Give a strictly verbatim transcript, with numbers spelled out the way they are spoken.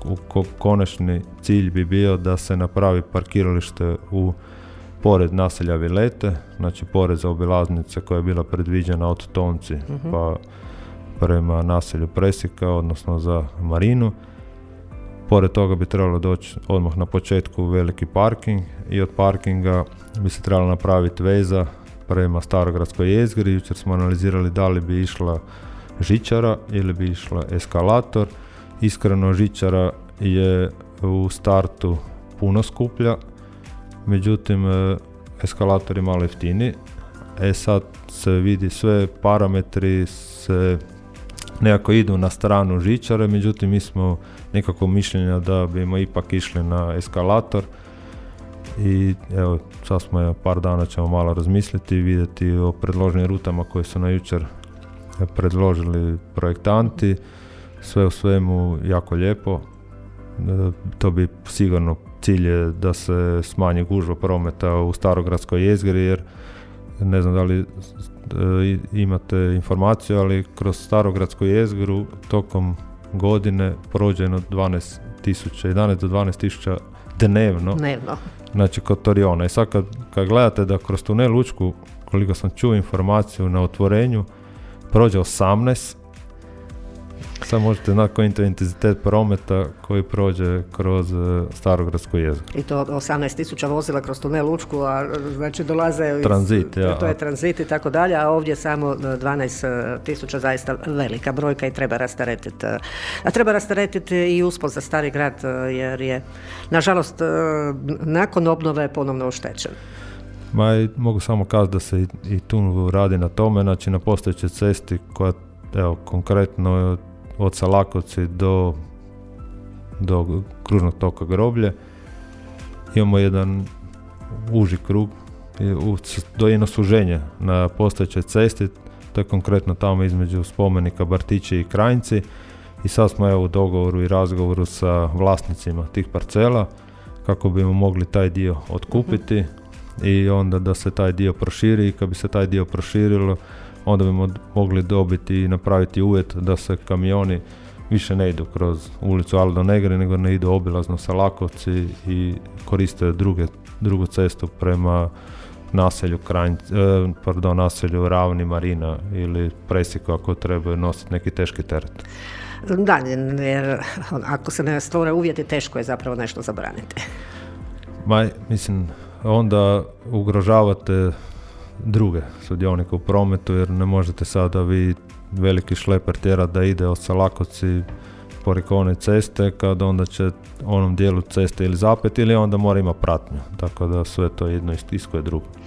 ko, konačni cilj bi bio da se napravi parkiralište u pored naselja Vilete, znači pored zaobilaznice koja je bila predviđena od Tonci uh-huh. pa prema naselju Presika, odnosno za Marinu. Pored toga bi trebalo doći odmah na početku veliki parking i od parkinga bi se trebalo napraviti veza prema Starogradskoj jezgri. Jučer smo analizirali da li bi išla žičara ili bi išla eskalator. Iskreno, žičara je u startu puno skuplja, međutim eskalator je malo jeftiniji. E sad se vidi, sve parametri se nekako idu na stranu žičare, međutim mi smo nekako mišljenja da bimo ipak išli na eskalator i evo sad smo je, par dana ćemo malo razmisliti i vidjeti o predloženim rutama koje su na jučer predložili projektanti. Sve u svemu jako lijepo, to bi sigurno cilj je da se smanji gužva prometa u Starogradskoj jezgri, jer ne znam da li imate informaciju, ali kroz Starogradsku jezgru tokom godine prođe jedno dvanaest tisuća, jedanaest do dvanaest tisuća dnevno. Dnevno. Znači kod Toriona. I sad kad, kad gledate da kroz tunel Učku, koliko sam čuo informaciju na otvorenju, prođe osamnaest, sad možete znati koji je intenzitet prometa koji prođe kroz uh, Starogradsku jezgru. I to osamnaest tisuća vozila kroz tunel Učku, a znači dolaze iz, tranzit, ja. To je tranzit i tako dalje, a ovdje samo dvanaest tisuća, zaista velika brojka i treba rasteretiti. A treba rasteretiti i uspon za Stari grad, jer je, nažalost, nakon obnove ponovno oštećen. Ma i mogu samo kazati da se i, i tu radi na tome, znači na postojećoj cesti koja, evo, konkretno od Salakovci do, do kružnog toka Groblje imamo jedan uži krug do jedno suženje na postojećoj cesti, to je konkretno tamo između spomenika Bartići i Krajinci i sad smo evo u dogovoru i razgovoru sa vlasnicima tih parcela kako bismo mogli taj dio otkupiti uh-huh. i onda da se taj dio proširi i kad bi se taj dio proširilo onda bi mogli dobiti i napraviti uvjet da se kamioni više ne idu kroz ulicu Aldo Negre, nego ne idu obilazno Salakovci i koriste druge, drugu cestu prema naselju, Kranj, eh, pardon, naselju Ravni, Marina ili Presiku ako trebaju nositi neki teški teret. Da, jer ako se ne stvore uvjeti, teško je zapravo nešto zabraniti. Ma, mislim, onda ugrožavate druge sudionike u prometu, jer ne možete sada vi veliki šleper tjerati da ide od Salakovci pored one ceste, kad onda će onom dijelu ceste ili zapet ili onda mora ima pratnju, tako da sve to jedno istiskuje drugo.